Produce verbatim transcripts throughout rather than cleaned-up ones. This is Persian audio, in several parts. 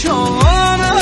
پریشانم.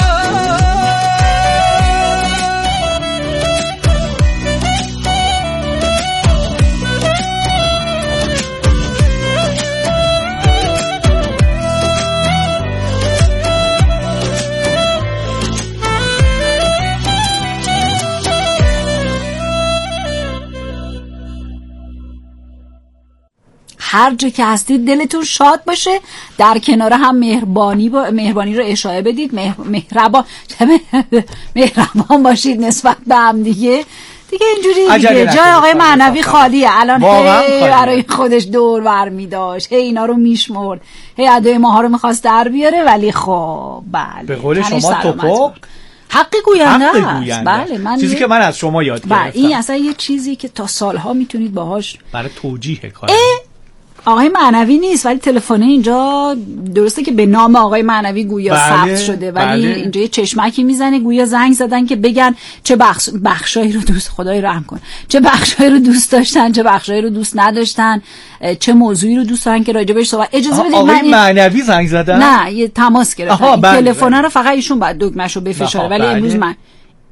هر جا که هستید دلتون شاد باشه، در کنار هم مهربانی با مهربانی رو اشاره بدید، مهربان مهربان باشید نسبت به هم دیگه دیگه. اینجوری دیگه جای آقای معنوی خالیه الان، هی برای خودش دور برمی داشت، هی اینا رو میشمرد، هی ادای ماها رو میخواست در بیاره، ولی خب بله به قول شما توپو حقی گوینده است. بله من چیزی که من از شما یاد گرفتم. بله این اصلا یه چیزی که تا سالها میتونید باهاش برای توجیه کار. آقای معنوی نیست ولی تلفن اینجا درسته که به نام آقای معنوی گویا بله، ثبت شده، ولی بله. اینجا یه چشمکی میزنه گویا زنگ زدن که بگن چه بخش بخشایی رو دوست خدای رحم کن چه بخشایی رو دوست داشتن چه بخشایی رو دوست نداشتن، چه موضوعی رو دوست دارن که راجع بهش صحبت. اجازه بدید آقای من معنوی زنگ زدن؟ نه یه تماس گرفتن. این بله، تلفن بله. رو فقط ایشون بعد دکمه‌شو بفشاره، ولی بله. امروز من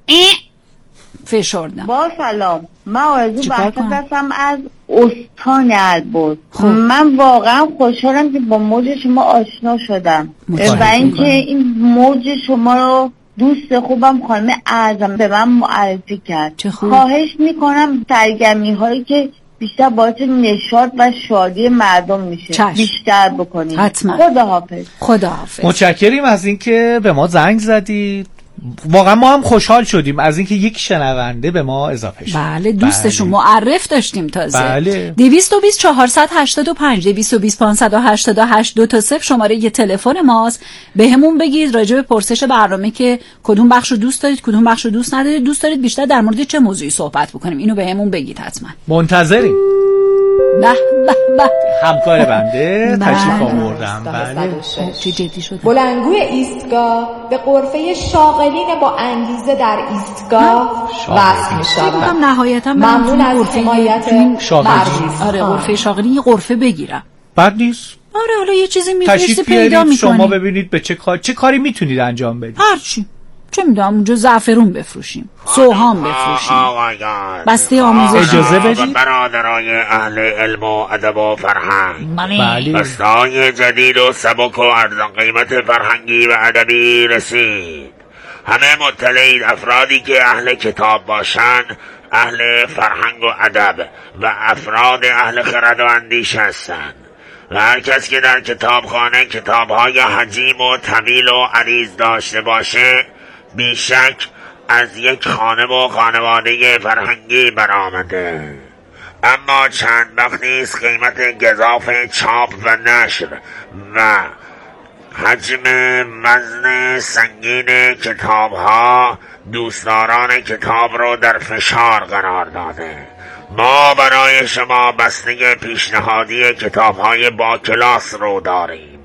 فشردم. با سلام، من آرزو بحثت هستم از استان البرز. من واقعا خوشحالم که با موج شما آشنا شدم و اینکه این موج شما رو دوست خوبم خانم اعظم به من معرفی کرد. خواهش میکنم سرگرمی هایی که بیشتر باعث نشاط و شادی مردم میشه چشم. بیشتر بکنید. حتما. خداحافظ. خداحافظ. متشکریم از اینکه به ما زنگ زدید. واقعا ما هم خوشحال شدیم از اینکه یک شنونده به ما اضافه شد. بله دوستشون بله. معرف داشتیم تازه. بله. دویست و بیست چهارصد هشتاد و پنج دویست و بیست پانصد و هشتاد و هشت دو تا صفر شماره یه تلفن ماست. به همون بگید راجع به پرسش برنامه که کدوم بخش رو دوست دارید کدوم بخش رو دوست ندارید، دوست دارید بیشتر در مورد چه موضوعی صحبت بکنیم، اینو به همون بگید حتما. منتظریم. به به به همکار بنده تشریف آوردم. بله. چه جدی شد؟ بلندگوی ایستگاه به غرفه شاغلین با انگیزه در ایستگاه وصل می‌شود. نهایتا ممنون از حمایت شاغلین. آره غرفه شاغلین یه غرفه بگیرم. بد نیست. آره حالا یه چیزی می‌فرستی پیدا می‌کنی. شما ببینید به چه کار چه کاری میتونید انجام بدید. هر چی. چه میدونم اونجا زعفرون بفروشیم، سوهان بفروشیم، بسته آموزشی. اجازه بدید برادرای اهل علم و ادب و فرهنگ، بله. بسته‌های جدید و سبک و ارزان قیمت فرهنگی و ادبی رسید. همه مطلعید افرادی که اهل کتاب باشن، اهل فرهنگ و ادب و افراد اهل خرد و اندیشه هستند. و هر کس که در کتابخانه کتاب‌های حجیم و طویل و عریض داشته باشه بیشک از یک خانه و خانواده فرهنگی برآمده. اما چند وقت نیست قیمت گزاف چاپ و نشر و حجم وزن سنگین کتاب‌ها دوستداران کتاب رو در فشار قرار داده. ما برای شما بسته پیشنهادی کتاب‌های با کلاس رو داریم.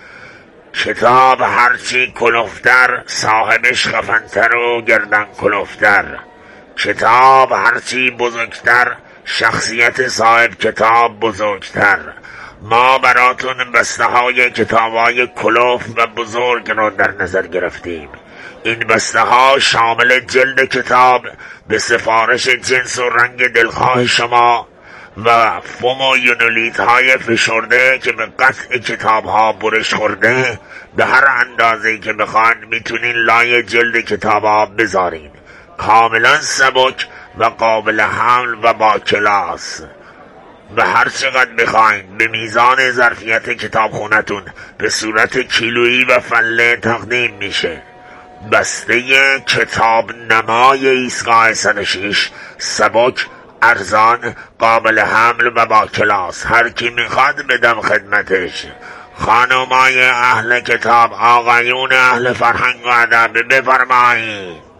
کتاب هرچی کلوفتر صاحبش خفن‌تر و گردن کلوفتر. کتاب هرچی بزرگتر شخصیت صاحب کتاب بزرگتر. ما براتون بسته های کتاب های کلوف و بزرگ رو در نظر گرفتیم. این بسته ها شامل جلد کتاب به سفارش جنس و رنگ دلخواه شما و فوم و یونولیت های فشرده که به قطع کتاب ها برش خورده به هر اندازه که بخوان میتونین لای جلد کتاب ها بذارین. کاملا سبک و قابل حمل و با کلاس. به هر چقدر بخواین به میزان ظرفیت کتاب خونتون به صورت کیلویی و فله تقدیم میشه. بسته کتاب نمای ایستگاه صد و شش سبک، ارزان، قابل حمل و با کلاس. هر کی میخواد بدم خدمتش. خانمای اهل کتاب، آقایون اهل فرهنگ و ادب بفرمایید.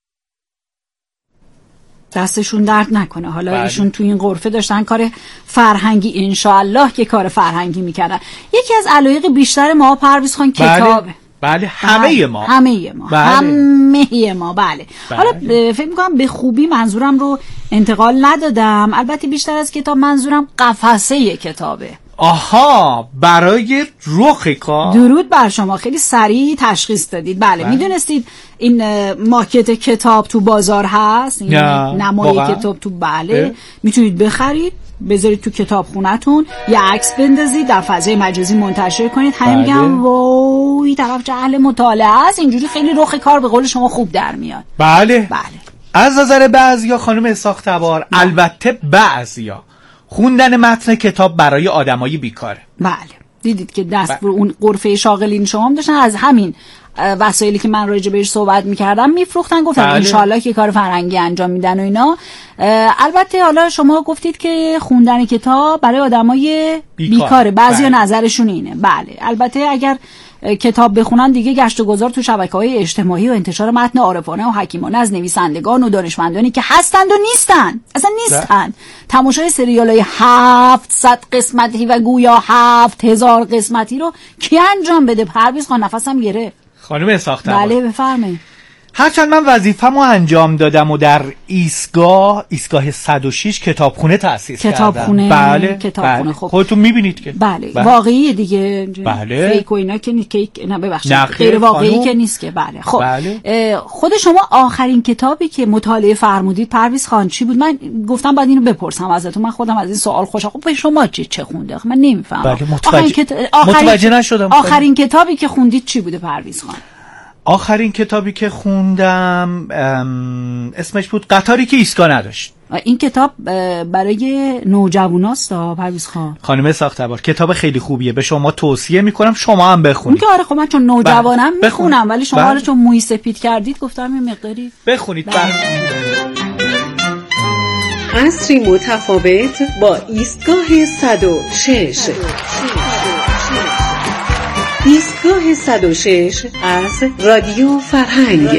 دستشون درد نکنه. حالا بله. ایشون تو این غرفه داشتن کار فرهنگی، انشاءالله که کار فرهنگی میکردن. یکی از علایق بیشتر ما پرویز خان کتابه. بله, بله. همه بله. ما همه ما بله. همه ما بله, بله. حالا فکر میکنم به خوبی منظورم رو انتقال ندادم. البته بیشتر از کتاب منظورم قفسه کتابه. آها، برای رخ کار. درود بر شما، خیلی سریع تشخیص دادید. بله, بله. میدونستید این ماکت کتاب تو بازار هست، این نمای کتاب تو بله میتونید بخرید، بذارید تو کتاب خونتون، یه عکس بندازید، در فضای مجازی منتشر کنید. همه بله. میگم وای طرف جهل مطالعه است، اینجوری خیلی رخ کار به قول شما خوب در میاد. بله بله. از نظر بعضیا خانم اسحاق تبار، البته بعضیا خوندن متن کتاب برای آدمای بیکاره. بله دیدید که دست بر اون قرفه شاغلین شما هم داشتن، از همین وسایلی که من راجع بهش صحبت میکردم میفروختن، گفتن بله. انشالله که کار فرهنگی انجام میدن و اینا. البته حالا شما گفتید که خوندن کتاب برای آدمای بیکار. بیکاره، بعضیا بله. نظرشون اینه. بله البته اگر کتاب بخونن دیگه گشت و گذار تو شبکه‌های اجتماعی و انتشار متن عارفانه و حکیمانه از نویسندگان و دانشمندانی که هستند و نیستن، اصلا نیستن، تماشای سریال‌های هفتصد قسمتی و گویا هفت هزار قسمتی رو کی انجام بده؟ پرویز خان نفسم گرفت. خانم اسحاق تبار بله بفرمایید. هرچند من وظیفه‌مو انجام دادم و در ایستگاه ایستگاه صد و شش کتابخونه تأسیس کتاب کردم. خونه. بله کتابخونه. بله. خب خودتون می‌بینید که بله, بله. واقعی دیگه. بله. فیک و اینا که نیست، نه ببخشید غیر واقعی خانو. که نیست که. بله خب بله. خود شما آخرین کتابی که مطالعه فرمودید پرویز خان چی بود؟ من گفتم بعد اینو بپرسم ازتون، من خودم از این سوال خوشم. خب به شما چی چه خونده؟ من نمی‌فهمم. بله متوجه کت... آخرین... متوجه نشدم. آخرین کتابی که خوندید چی بوده پرویز خان؟ آخرین کتابی که خوندم اسمش بود قطاری که ایستگاه نداشت. این کتاب برای نوجواناست پرویز خان. خانم اسحاق تبار کتاب خیلی خوبیه، به شما توصیه میکنم شما هم بخونید. اون که آره خب من چون نوجوانم میخونم، ولی شما حالا چون موی سپید کردید گفتم یه مقداری بخونید. عصری متفاوت با ایستگاه صد و شش. ایستگاه صد و شش از رادیو فرهنگ.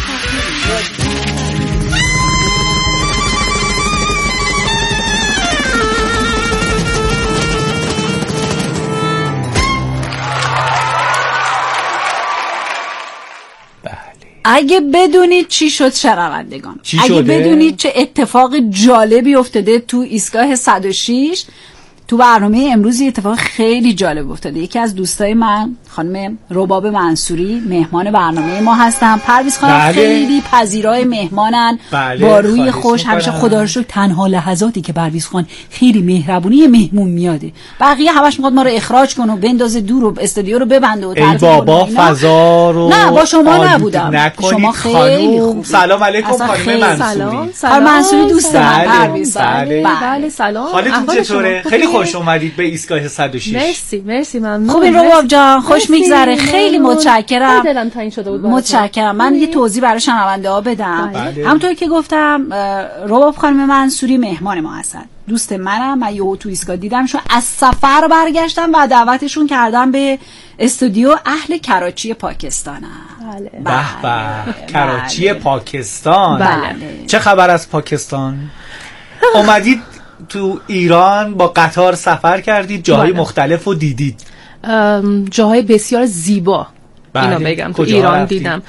اگه بدونید چی شد شنوندگان، چی اگه شده؟ بدونید چه اتفاق جالبی افتاده تو ایستگاه صد و شش، تو برنامه امروز اتفاق خیلی جالب افتاده. یکی از دوستای من خانم رباب منصوری مهمان برنامه ما هستن. پرویز خانم بله. خیلی پذیرای مهمانن بله. با روی خوش همیشه خدا رو شکر. تنها لحظاتی که پرویز خان خیلی مهربونی مهمون میاده، بقیه همش میخواد ما رو اخراج کنه و بندازه دور و استودیو رو ببنده و ای بابا فضا رو نه با شما نبودم. شما خیلی خوب. سلام علیکم خانم منصوری. سلام منصوری دوست من پرویز. بله بله سلام. حالتون چطوره؟ خیلی خوش اومدید به ایستگاه صد و شش. مرسی مرسی ممنون. خوبین رباب جان؟ خوش میگذره. خیلی متشکرم. دلم تنگ شده بود. متشکرم. من یه توضیح برای شنونده ها بدم. بله. همونطور که گفتم رباب خانم منصوری مهمان ما هستن. دوست منم. من یهو تو ایستگاه دیدمشون، از سفر برگشتم و دعوتشون کردم به استودیو اهل کراچی پاکستانم. بله. به به. کراچی بله. پاکستان. بله. چه خبر از پاکستان؟ اومدید تو ایران با قطار سفر کردید، جاهای بله. مختلف رو دیدید. جاهای بسیار زیبا بله. اینو بگم تو ایران رفتید؟ دیدم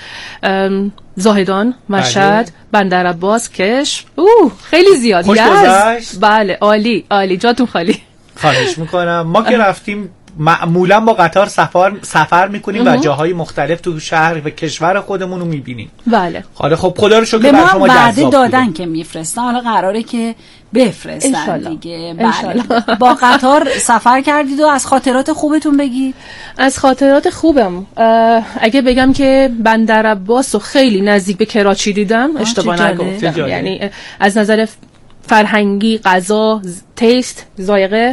زاهدان، مشهد، بله. بندر عباس، کشم. اوه خیلی زیاد. خوش گذشت؟ بله عالی عالی، جاتون خالی. خواهش میکنم. ما که رفتیم معمولا با قطار سفر سفر میکنیم و جاهای مختلف تو شهر و کشور خودمون رو میبینیم. بله. حالا خب خدا رو شکر بر شما جذاب دادن بوده. که میفرستن، حالا قراره که بفرستن دیگه. بله. با قطار سفر کردید و از خاطرات خوبتون بگید. از خاطرات خوبم اگه بگم که بندر عباس رو خیلی نزدیک به کراچی دیدم اشتباه نگفتم. یعنی از نظر فرهنگی، غذا، تیست، ذائقه،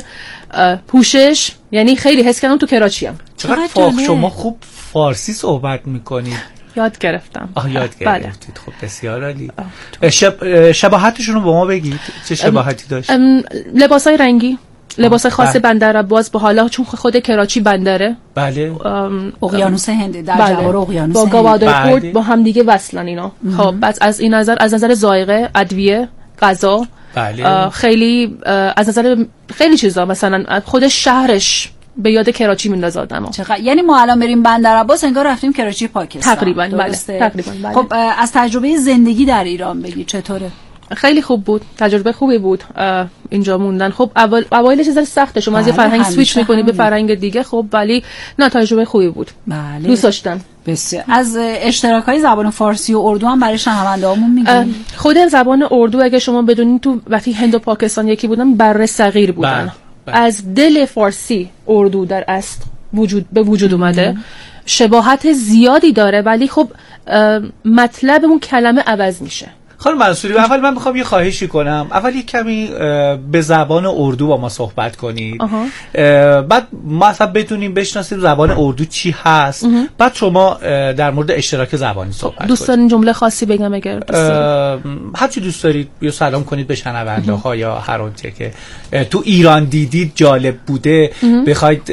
پوشش، یعنی خیلی حس کردم تو کراچی ام. چقدر فاخ شما خوب فارسی صحبت میکنید. یاد گرفتم. آه یاد گرفتید. بله. خب بسیار عالی. شب... شباهتشون رو با ما بگید. چه شباهتی داشت؟ لباسای رنگی، لباس خاص بله. بندر عباس با حالا چون خود کراچی بندره. بله. اقیانوس هند در بله. جوار اقیانوس با گوادرپورت بله. با هم دیگه وصلن اینا. خب بعد از این نظر از نظر ذائقه، ادویه، غذا بله. خیلی از نظر خیلی چیزا، مثلا خود شهرش به یاد کراچی میندازه آدمو. چقدر یعنی ما الان بریم بندر عباس انگار رفتیم کراچی پاکستان. تقریبا بله. تقریبا بله. خب از تجربه زندگی در ایران بگی چطوره؟ خیلی خوب بود، تجربه خوبی بود اینجا موندن. خب اول اوایلش ذره سخته، شما از یه فرهنگ سویچ میکنی به فرهنگ دیگه، خب ولی نه تجربه خوبی بود. بله. دوست داشتم. بسیار. از اشتراکای زبان فارسی و اردو هم برای شنونده‌هامون میگیم. خود زبان اردو اگه شما بدونید تو وقتی هند و پاکستان یکی بودن، بره صغیر بودن. بله. بله. از دل فارسی اردو در اصل وجود به وجود اومده. ام. شباهت زیادی داره ولی خب مطلب اون کلمه عوض میشه. خانم منصوری، اول من میخوام یه خواهشی کنم. اول یه کمی به زبان اردو با ما صحبت کنید. بعد ما اصلا بدونیم بشناسیم زبان اردو چی هست. اه. بعد شما در مورد اشتراک زبانی صحبت کنید. دوست دارین جمله خاصی بگم اگر دوست دارید؟ هر چی دوست دارید. یا سلام کنید به شنونده ها یا هر اونچه که تو ایران دیدید جالب بوده، اه. بخواید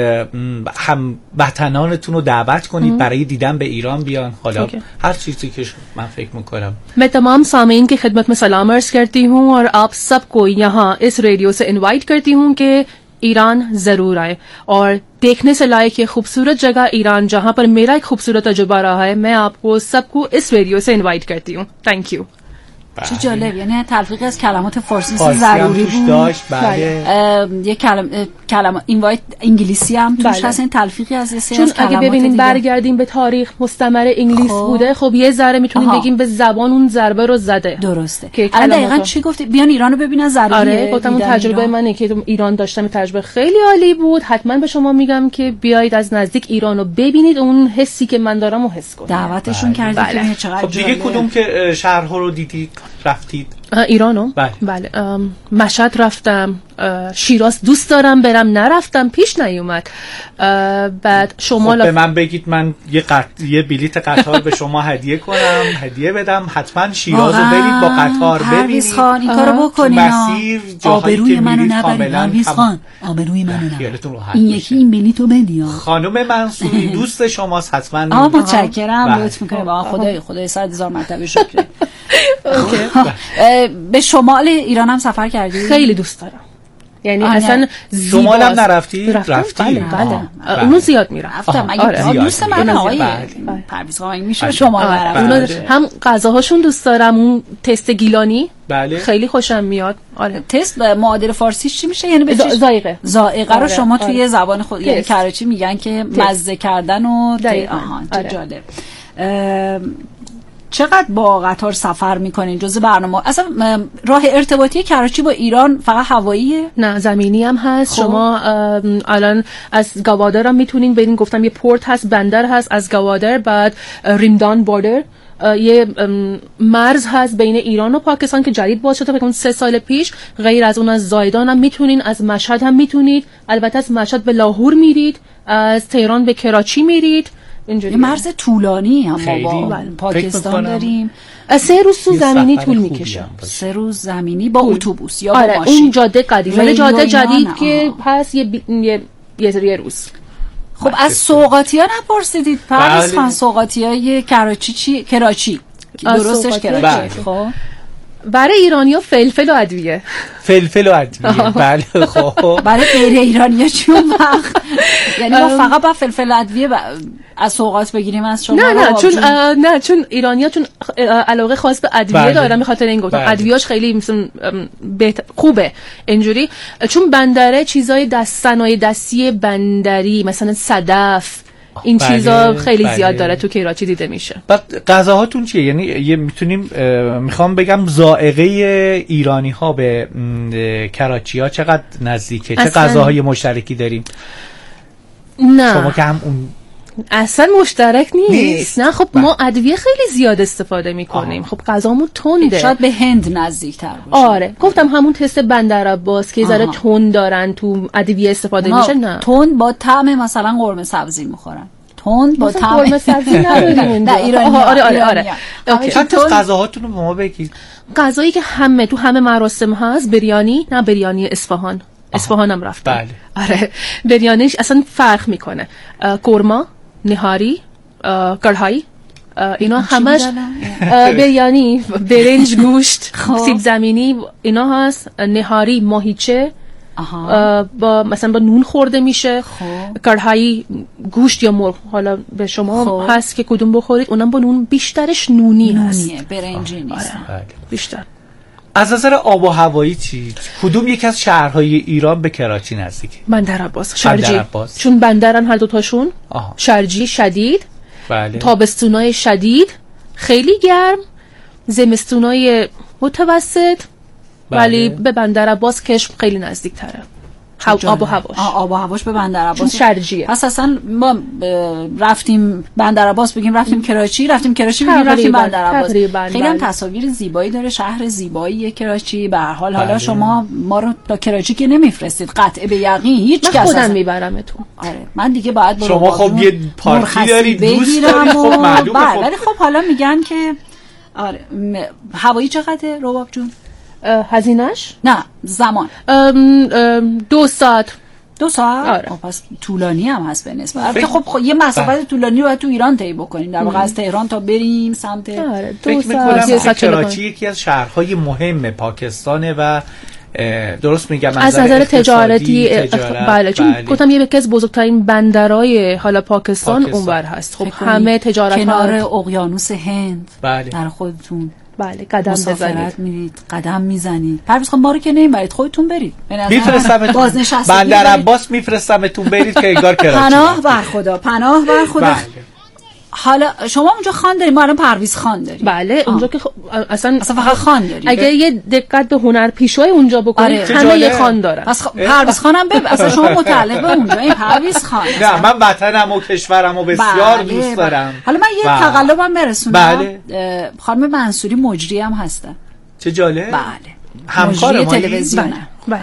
هم وطنانتون رو دعوت کنید اه. برای دیدن به ایران بیان. حالا اوکی. هر چیزی که من فکر میکنم. मैं तमाम सामीन की खिदमत में सलाम अर्ज करती हूँ और आप सबको यहाँ इस रेडियो से इनवाइट करती हूँ कि ईरान ज़रूर आए और देखने से लायक ये खूबसूरत जगह ईरान जहाँ पर मेरा एक खूबसूरत तजुर्बा रहा है, मैं आपको सबको इस रेडियो से इनवाइट करती हूँ. Thank you. چه جالب، یعنی تلفیق از کلمات فارسی ضروری بود. داشت. بله. یه کلمه کلمه اینوایت انگلیسی هم توش هست، این تلفیقی از یه سری از کلمات دیگه. اگه ببینیم برگردیم به تاریخ، مستعمره انگلیس خب. بوده، خب یه ذره میتونیم بگیم به زبان اون ضربه رو زده. درسته. الان دقیقاً چی گفتی؟ بیان ایرانو ببینن ضروریه. آره، گفتم اون تجربه ایران. منه که تو ایران داشتم، تجربه خیلی عالی بود. حتما به شما میگم که بیایید از نزدیک ایرانو ببینید، اون حسی که من دارم رو حس کنید. دعوتشون کردید که چقدر خب دیگه کدوم که شهرها رو دیدید رفتید؟ ایرانو؟ بله, بله. مشهد رفتم، شیراز دوست دارم برم، نرفتم، پیش نیومد. بعد شمال خب به من بگید من یه قط... یه بلیت قطار به شما هدیه کنم، هدیه بدم، حتما شیرازو برید با قطار ببینید. پرویز خان این کارو بکنین. مسیر جاهایی که میرید کاملا پرویز خان آبروی منو نبرید. این یکی این بلیتو بدید. خانم منصوری دوست شماست، حتما. آ متشکرم، لطف میکنید. با خدای خدای صد هزار مرتبه شکر. به شمال ایران هم سفر کردید؟ خیلی دوست دارم. یعنی اصلا شمال هم نرفتی؟ رفتی؟ بله بله. اونو زیاد میرفتم. اگه دوست من آقای پرویز خان میشه شمال برم. هم غذاهاشون دوست دارم، اون تست گیلانی بله. خیلی خوشم میاد. آره. تست معادل فارسیش چی میشه؟ یعنی به چی؟ ذائقه. ذائقه رو شما توی زبان خود یعنی کراچی میگن که مزه کردن و آها چه جالب. چقدر با قطار سفر میکنین؟ جزء برنامه اصلا راه ارتباطی کراچی با ایران فقط هواییه؟ نه زمینی هم هست. خوب. شما الان از گوادر هم میتونین برین، گفتم یه پورت هست، بندر هست از گوادر، بعد ریمدان بوردر یه مرز هست بین ایران و پاکستان که جدید باز شده فکر سه سال پیش. غیر از اون از زایدان هم میتونین، از مشهد هم میتونید، البته از مشهد به لاهور میرید، از تهران به کراچی میرید. یه مرز طولانی هم با پاکستان داریم. سه روز تو زمینی طول میکشه. سه روز زمینی با اتوبوس یا با آره ماشین. اون جاده قدیم ولی جاده جدید که هست یه بی... یه یه روز. خب از سوغاتی‌ها نپرسیدید؟ پرویز خان سوغاتی‌های کراچی چی؟ کراچی درستش کراچی. خب برای ایرانی‌ها فلفل و ادویه. فلفل و ادویه. بله خب. برای غیر ایرانی‌ها چون وقت یعنی ما فقط با فلفل و ادویه از سوغات بگیریم از شما؟ نه نه چون نه چون ایرانی‌ها چون علاقه خاص به ادویه دارن، به خاطر این گفتم ادویه‌اش خیلی مثلا خوبه اینجوری، چون بندره چیزای دست صنایع دستی بندری مثلا صدف این بله، چیزا خیلی بله. زیاد داره تو کراچی دیده میشه. بعد غذاهاتون چیه؟ یعنی یه میتونیم میخوام بگم ذائقه ایرانی ها به کراچی ها چقدر نزدیکه؟ چه غذاهای مشترکی داریم؟ نه شما که هم اون اصلا مشترک نیست, نیست. نه خب ما ادویه خیلی زیاد استفاده میکنیم. خب غذامون تنده، شاید به هند نزدیک‌تر باشه. آره گفتم همون تست بندر عباس که ذره تند دارن تو ادویه استفاده میشه. نه تند با طعم مثلا قرمه سبزی میخورن، تند با طعم قرمه سبزی نداریم. نه ایرانی. آره آره آره. چند تا غذاهاتون رو به ما بگید. غذایی که همه تو همه مراسم هست بریانی، نه بریانی اصفهان. اصفهانم رفتم. بله. آره بریانیش اصلا فرق میکنه. قورما، نهاری، کڑھائی اینا همش بریانی، برنج، گوشت، سیب زمینی اینا هست. نهاری ماهیچه با مثلا با نون خورده میشه. کڑھائی گوشت یا مرغ، حالا به شما خوب. هست که کدوم بخورید. اونم با نون، بیشترش نونی هست، برنجی نیست. آره. بیشتر از نظر آب و هوایی چی؟ کدوم یکی از شهرهای ایران به کراچی نزدیکه؟ بندر عباس، شرجی. بندر عباس. چون بندرن هر دو تاشون. آها. شرجی شدید. بله. تابستونای شدید، خیلی گرم، زمستونای متوسط. بله. ولی به بندر عباس کشم خیلی نزدیک تره. آب و هواش آب و هواش به بندر عباس شرجیه. پس اصلا ما رفتیم بندر عباس بگیم رفتیم کراچی، رفتیم کراچی بگیم رفتیم بندر عباس. خیلی هم تصاویر زیبایی داره، شهر زیبایی کراچی. به هر حال حالا بله. شما ما رو تا کراچی که نمیفرستید قطعه به یقین هیچ کس. من خودم میبرمتون. آره من دیگه باید برو شما خب یه پارتی دارید دوست دارید خب معلومه. خب ولی خب حالا میگن که آره هوایی چقدره رباب جون؟ هزینه‌اش؟ نه زمان. ام ام دو ساعت. دو ساعت؟ آره. پس طولانی هم هست به نسبت. البته خب, خب یه مسافت طولانی رو باید تو ایران طی بکنیم. در واقع از تهران تا بریم سمت آره دو ساعت. کراچی یکی از شهرهای مهم پاکستانه و درست میگم از نظر تجارتی تجارت. بله چون بله. گفتم یکی از بزرگترین بندرهای حالا پاکستان, پاکستان. اونور هست. خب همه تجارت کنار اقیانوس هند بله. در خودتون بله قدم بزنید میرید قدم میزنید. پرویز خان ما رو که نمیبرید خودتون برید. میفرستم بازنشستگی بندر عباس میفرستمتون برید که انگار کراچی. پناه بر خدا، پناه بر خدا. بله. حالا شما اونجا خان دارید، ما الان پرویز خان داریم. بله اونجا که خ... اصلا اصلا فقط خان داریم. اگه یه دقت به هنرپیشه‌های اونجا بکنید آره. همه یه خان دارن. پس خ... پرویز خانم بب اصلا شما متعلق به اونجا این پرویز خان. نه من وطنم و کشورم و بسیار بله. دوست دارم. حالا من یه بله. تقلبم برسونم. بله. خانم منصوری مجری هم هستن. چه جالب. بله. همکار ما تلویزیون. بله.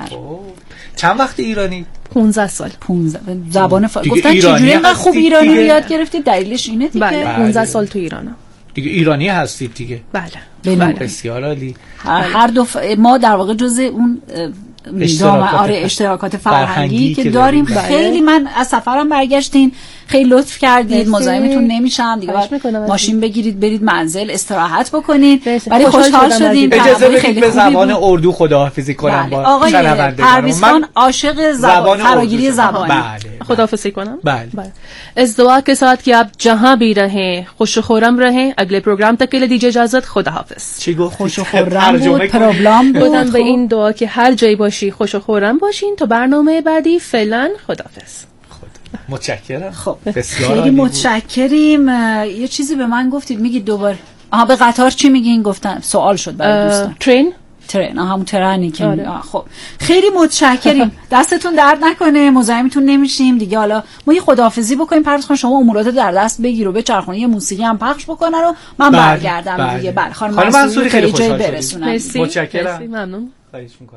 چند وقت ایرانی؟ پانزده سال. پانزده زبان فارسی گفتن چجوری اینقدر خوب ایرانی رو یاد گرفتید؟ دلیلش اینه دیگه. بله. پانزده سال تو ایرانم. دیگه ایرانی هستید دیگه. بله. بله. بسیار عالی. هر دو ف... ما در واقع جزء اون اشتراکات آره اشتراکات فرهنگی که داریم. بله. خیلی من از سفرم برگشتین، خیلی لطف کردید، مزاحمتون نمیشم دیگه. ماشین بگیرید برید منزل استراحت بکنید. ولی خوشحال شدیم. اجازه بدید به زبان اردو خداحافظی کنم با آقای پرویز خان عاشق زبان فراگیری زبان. بله. خداحافظی کنم. بله. از دعا के साथ कि आप जहां भी रहें खुश खुर्रम रहें अगले प्रोग्राम तक के लिए दीजिए इजाजत खुदाहाफिज. چی گفت؟ خوش و خرم بود، پروبلم بود. به این دعا که هر جایی باشی خوش و خرم باشین تا برنامه بعدی. فعلا خداحافظ. متشکرم. خب بسیار خیلی متشکریم. یه چیزی به من گفتید میگید دوباره. آها به قطار چی میگین؟ گفتن سوال شد برای دوستان. ترین ترن همون ترنی که آره. خب خیلی متشکریم. دستتون درد نکنه، مزاحمتون نمیشیم دیگه. حالا ما یه خداحافظی بکنیم. پرویز خان شما امورات در دست بگیر و به چرخونه یه موسیقی هم پخش بکنن و من بله. برگردم بله. دیگه. بله خانم منصوری خیلی خوشحال شدیم. متشکرم. ممنون. خواهش می‌کنم.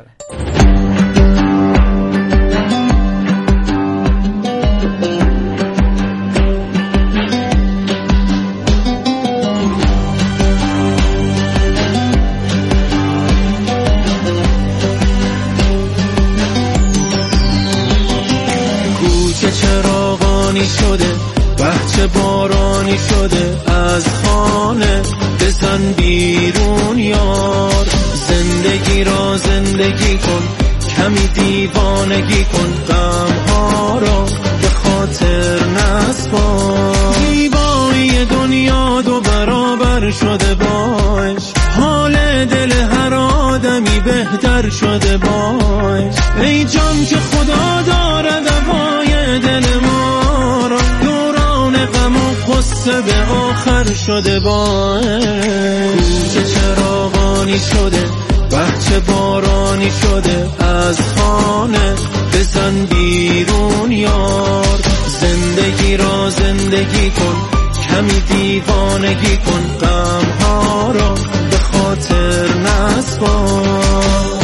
شده بچه بارانی شده از خانه بزن بیرون یار زندگی را زندگی کن کمی دیوانگی کن غم ها را به خاطر نسپار زیبایی دنیا دو برابر شده باش حال دل هر آدمی بهتر شده باش ای جان که خدا داره دوای دل ما قصه به آخر شده باش کوچه چراغانی شده بچه بارانی شده از خانه بزن بیرون یار زندگی را زندگی کن کمی دیوانگی کن غم ها را به خاطر نسپار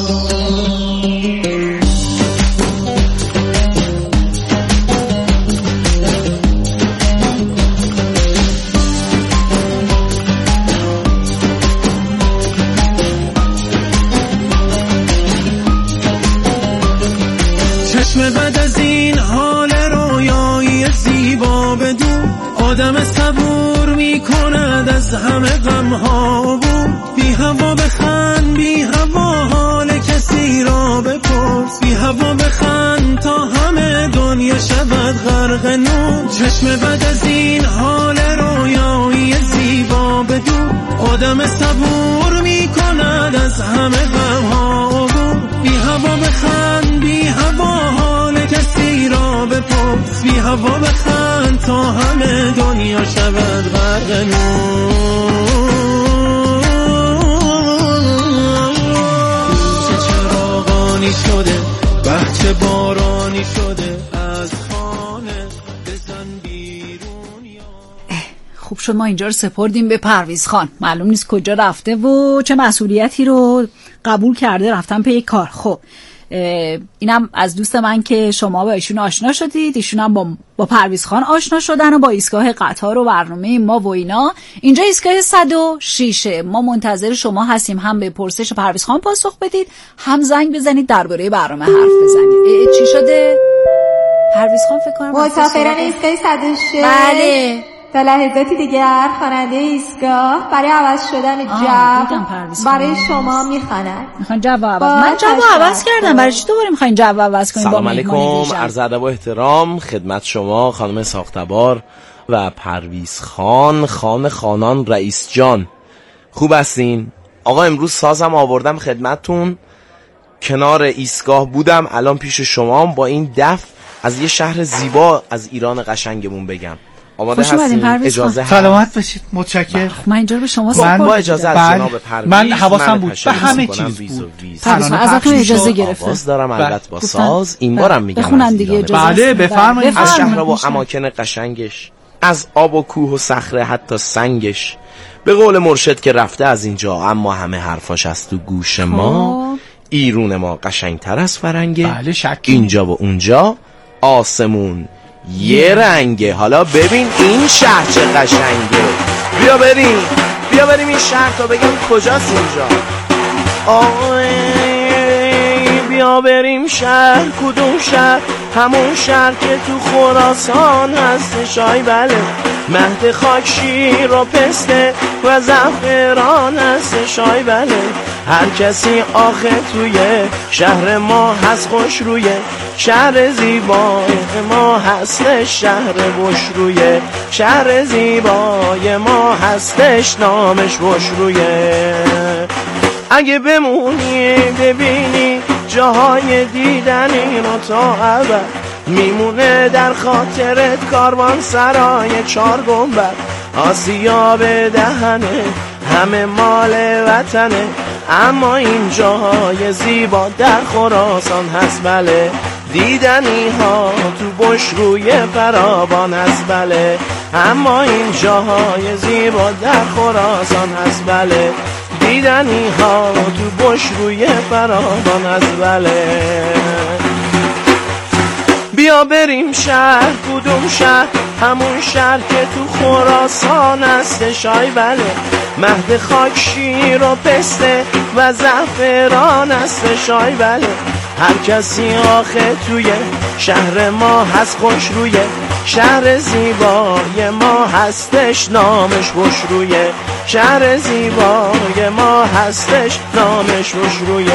بعد از این حال رویایی زیبا بدون آدم صبور می کند از همه غم ها بود بی هوا بخند بی هوا حال کسی را بپرس بی هوا بخند تا همه دنیا شود غرق نور چشم بعد از این حال رویایی زیبا بدون آدم صبور می کند میکند از همه غمها عبور. بی هوا بخند بی هوا حال کسی را بپرس، بی هوا بخند تا همه دنیا شود غرق نور. چه چراغانی شده بهچه بارانی شده از خانه بزن بیرون یا. خوب شد ما اینجا رو سپردیم به پرویز خان، معلوم نیست کجا رفته و چه مسئولیتی رو قبول کرده رفتن پی کار. خب اینم از دوست من که شما با ایشون آشنا شدید، ایشون هم با, با پرویز خان آشنا شدن و با ایستگاه قطار و برنامه ما و اینا. اینجا ایستگاه صد و شش، ما منتظر شما هستیم، هم به پرسش پرویز خان پاسخ بدید، هم زنگ بزنید درباره برنامه حرف بزنید. چی شده؟ پرویز خان فکر کنم مسافران ایستگاه صد و شش. بله تا لحظاتی دیگر خواننده ایستگاه برای عوض شدن جو برای شما میخواند. میخوان جو عوض. من جو عوض کردم، برای چی دوباره میخواین جو عوض کنین؟ سلام علیکم، عرض ادب و احترام خدمت شما خانم ساختبار و پرویز خان، خان خانان رئیس جان. خوب هستین؟ آقا امروز سازم آوردم خدمتتون، کنار ایستگاه بودم، الان پیش شما با این دف از یه شهر زیبا از ایران قشنگمون بگم. آماده هستین؟ اجازه هست؟ سلامت باشید، متشکرم. من اینجا به شما من با اجازه از جناب پرویز من حواسم بود به همه چیز بود. پرویز ازتون اجازه گرفتم. آواز دارم البته با ساز، این بارم میگم بخونم دیگه اجازه. بله بفرمایید. از شهر و اماکن قشنگش، از آب و کوه و صخره حتی سنگش، به قول مرشد که رفته از اینجا اما همه حرفاش از تو گوش ما، ایرون ما قشنگتر از فرنگه. بله شکی. اینجا و اونجا آسمون یه رنگه. حالا ببین این شهر چه قشنگه، بیا بریم بیا بریم این شهر تا بگم کجاست اینجا. آه بیا بریم شهر. کدوم شهر؟ همون شهر که تو خراسان هستش. آی بله، مهد خاک شیر و پسته و زعفران هستش. آی بله، هر کسی آخه توی شهر ما هست خوش رویه، شهر زیبای ما هستش شهر خوش رویه، شهر زیبای ما هستش نامش خوش رویه. اگه بمونی ببینی جاهای دیدنی رو تا ابد، میمونه در خاطرت کاروان سرای چار گنبد. آسیا به دهنه همه مال وطنه، اما این جاهای زیبا در خراسان هست. بله دیدنی ها تو بش روی فراوان هست. بله اما این جاهای زیبا در خراسان هست. بله دیدنی ها تو بش روی فراوان هست. بله بیا بریم شهر. کدوم شهر؟ همون شهر که تو خراسان هستش. آی بله، مهد خاک شیر و پسته و زعفران هستش. آی بله، هر کسی آخه توی شهر ما هست خوش رویه، شهر زیبای ما هستش نامش خوش رویه، شهر زیبای ما هستش نامش خوش رویه.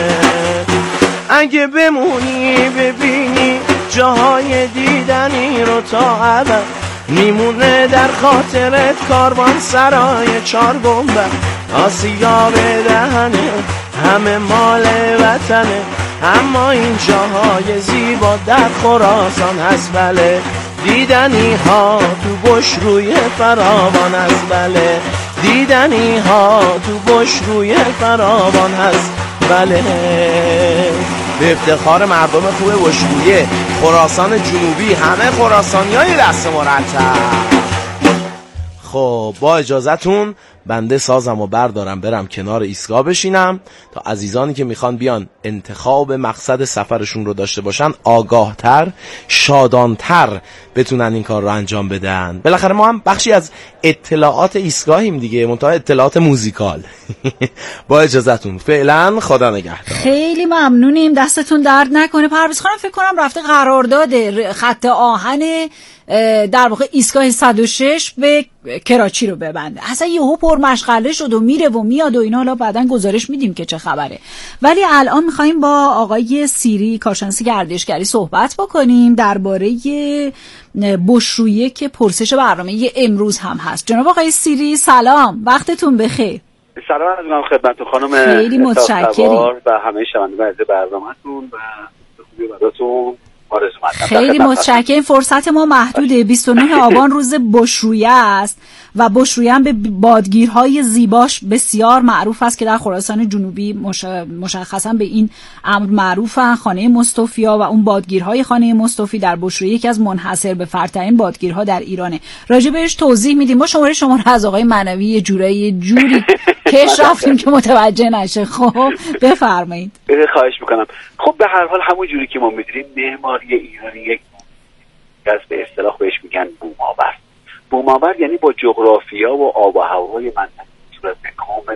اگه بمونی ببینی جاهای دیدنی رو تا ابد، میمونه در خاطرت کاروان سرای چار گنبد. آسیا به دهنه همه مال وطنه، اما این جاهای زیبا در خراسان هست. بله دیدنی ها تو بش روی فراوان هست. بله دیدنی ها تو بش روی فراوان هست. بله به افتخار مردم خوب بشرویه خراسان جنوبی، همه خراسانیای دست مرتب. خب با اجازتون بنده سازم و بردارم برم کنار ایستگاه بشینم تا عزیزانی که میخوان بیان انتخاب مقصد سفرشون رو داشته باشن آگاهتر، شادانتر بتونن این کار رو انجام بدن. بالاخره ما هم بخشی از اطلاعات ایستگاهیم دیگه، منتها اطلاعات موزیکال. با اجازتون فعلا خدا نگهدار. خیلی ممنونیم، دستتون درد نکنه. پرویز خانم فکر کنم رفته قرارداد خط آهن در واقع ایستگاه صد و شش به کراچی رو ببنده. اصلا یهو پرمشغله شد و میره و میاد و اینا. حالا بعدن گزارش میدیم که چه خبره. ولی الان میخوایم با آقای سیری کارشناس گردشگری صحبت بکنیم درباره بشرویه که پرسش برنامه امروز هم هست. جناب آقای سیری سلام، وقتتون بخیر. سلام عرض می‌کنم خدمت خانم خیلی متشکرم و همه شنوندگان عزیز برنامه‌تون و خوبی براتون آرزو مندم. خیلی متشکرم. فرصت ما محدوده. بیست و نه آبان روز بشرویه است و بشرویه هم به بادگیرهای زیباش بسیار معروف است که در خراسان جنوبی مش... مشخصا به این امر معروفن. خانه مصطفیا و اون بادگیرهای خانه مصطفی در بشرویه یکی از منحصر به فردترین بادگیرها در ایرانه. راجع بهش توضیح میدیم. ما شماره شما رو از آقای منوی یه جورایی جوری کش رفتیم که متوجه نشه. خب بفرمایید. خواهش میکنم. خب به هر حال همون جوری که ما میدونیم معماری ایرانی یک از به اصطلاح بهش میگن بوم‌آور. بوم‌آور یعنی با جغرافیا و آب و هوای منطقه صورت کامل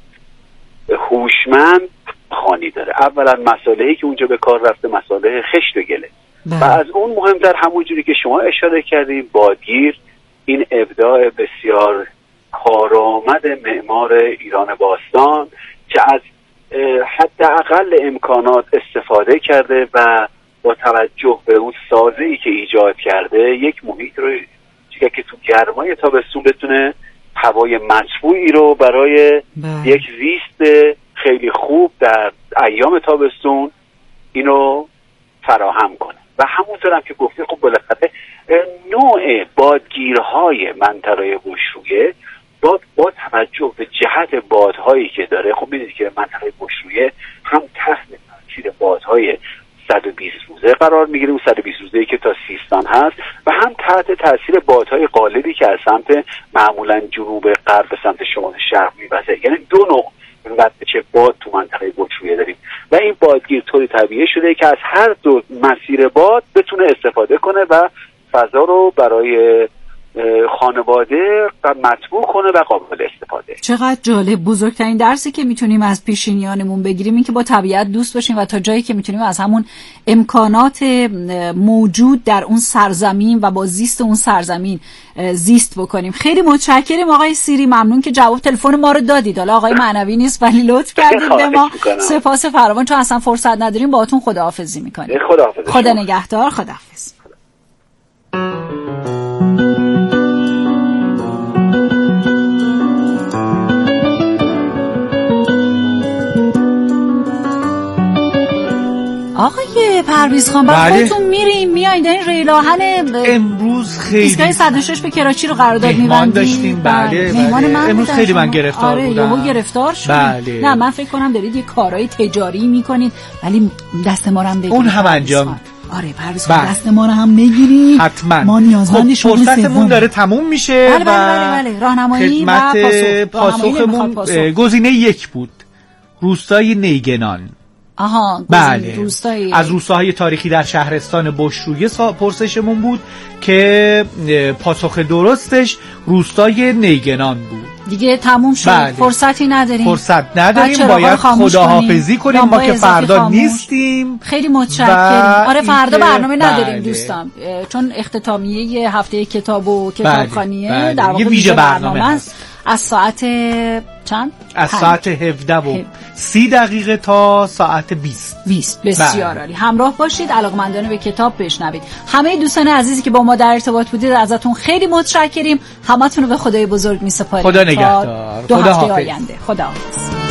هوشمند خانی داره. اولا مساله‌ای که اونجا به کار رفته مساله خشت و گله و از اون مهمتر همون جوری که شما اشاره کردیم بادگیر این ابداع بسیار کارآمد معمار ایران باستان که از حداقل امکانات استفاده کرده و با توجه به اون سازه‌ای که ایجاد کرده یک محیط رو که تو گرمای تابستون بتونه هوای مطبوعی رو برای بله. یک زیست خیلی خوب در ایام تابستون اینو فراهم کنه و همونطور هم که گفته خب بالاخره نوع بادگیرهای منطقه بشرویه با, با توجه به جهت بادهایی که داره خب میدونید که منطقه بشرویه هم تحت تاثیر بادهای صد و بیست روزه قرار میگیره اون صد و بیست روزه‌ای که تا سیستان هست و هم تحت تاثیر بادهای قالبی که از سمت معمولا جنوب غرب به سمت شمال شرق میوزه. یعنی دو نوع وجه باد تو منطقه بشرویه داریم و این بادگیر طوری طبیعی شده که از هر دو مسیر باد بتونه استفاده کنه و فضا رو برای خانواده مطبوع کنه و قابل استفاده. چقدر جالب. بزرگترین درسی که میتونیم از پیشینیانمون بگیریم این که با طبیعت دوست باشیم و تا جایی که میتونیم از همون امکانات موجود در اون سرزمین و با زیست اون سرزمین زیست بکنیم. خیلی متشکرم آقای سیری. ممنون که جواب تلفن ما رو دادید. حالا آقای معنوی نیست ولی لطف کردید به ما. سپاس فراوان. چون اصلا فرصت نداریم باهاتون خداحافظی میکنیم. خداحافظ. خدا نگهدار. خداحافظ. آقای پرویز خان بعد بله. خودتون میریم میایید این ریل آهن امروز خیلی ایستگاه صد و شش به کراچی رو قرارداد می‌بندیم داشتیم. بله, بله. بله. امروز خیلی من گرفتار آره بودم. یهو گرفتار شدیم. بله. نه من فکر کنم دارید یه کارهای تجاری میکنید ولی دست ما رو هم بگیرید. اون هم انجام. آره پرویز خان دست ما رو هم بگیرید. حتما. ما نیازمند شما هستیم. فرصتمون داره تموم میشه بله بله بله, بله. راهنمایی و پاسخ. پاسخمون گزینه یک بود. روستای نیگنان. آها بله. روستایی از روستاهای تاریخی در شهرستان بشرویه پرسشمون بود که پاسخ درستش روستای نیگنان بود. دیگه تموم شد. بله. فرصتی نداریم. فرصت نداریم. باید خداحافظی کنیم. ما که فردا خاموش. نیستیم. خیلی متشکرم. آره فردا برنامه نداریم بله. دوستان چون اختتامیه هفته کتاب و کتابخوانیه بله. بله. در واقع ویژه برنامه, برنامه است. از ساعت چند؟ از ساعت هفده و سی دقیقه تا ساعت بیست. بیست بسیار عالی. همراه باشید. علاقمندانه به کتاب بشنوید. همه دوستان عزیزی که با ما در ارتباط بودید ازتون خیلی متشکریم. همتون رو به خدای بزرگ میسپاریم. خدا نگهدار. دو هفته آینده. خدا حافظ.